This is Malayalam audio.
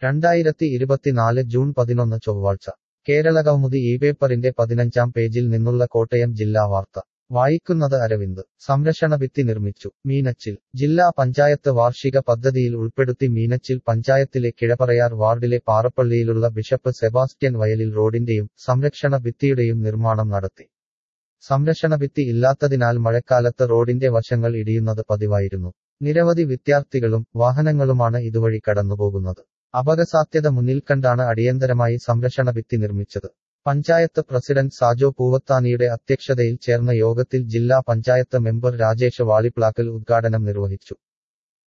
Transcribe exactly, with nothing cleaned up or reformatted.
രണ്ടായിരത്തി ഇരുപത്തിനാല് ജൂൺ പതിനൊന്ന് ചൊവ്വാഴ്ച കേരളകൗമുദി ഈ പേപ്പറിന്റെ പതിനഞ്ചാം പേജിൽ നിന്നുള്ള കോട്ടയം ജില്ലാ വാർത്ത വായിക്കുന്നത് അരവിന്ദ് സംരക്ഷണ ഭിത്തി നിർമ്മിച്ചു മീനച്ചിൽ ജില്ലാ പഞ്ചായത്ത് വാർഷിക പദ്ധതിയിൽ ഉൾപ്പെടുത്തി മീനച്ചിൽ പഞ്ചായത്തിലെ കിഴപ്പറയാർ വാർഡിലെ പാറപ്പള്ളിയിലുള്ള ബിഷപ്പ് സെബാസ്റ്റ്യൻ വയലിൽ റോഡിന്റെയും സംരക്ഷണ ഭിത്തിയുടെയും നിർമ്മാണം നടത്തി സംരക്ഷണ ഭിത്തി ഇല്ലാത്തതിനാൽ മഴക്കാലത്ത് റോഡിന്റെ വശങ്ങൾ ഇടിയുന്നത് പതിവായിരുന്നു നിരവധി വിദ്യാർത്ഥികളും വാഹനങ്ങളുമാണ് ഇതുവഴി കടന്നുപോകുന്നത് അപകടസാധ്യത മുന്നിൽ കണ്ടാണ് അടിയന്തരമായി സംരക്ഷണ ഭിത്തി നിർമ്മിച്ചത് പഞ്ചായത്ത് പ്രസിഡന്റ് സാജോ പൂവത്താനിയുടെ അധ്യക്ഷതയിൽ ചേർന്ന യോഗത്തിൽ ജില്ലാ പഞ്ചായത്ത് മെമ്പർ രാജേഷ് വാളിപ്ലാക്കൽ ഉദ്ഘാടനം നിർവഹിച്ചു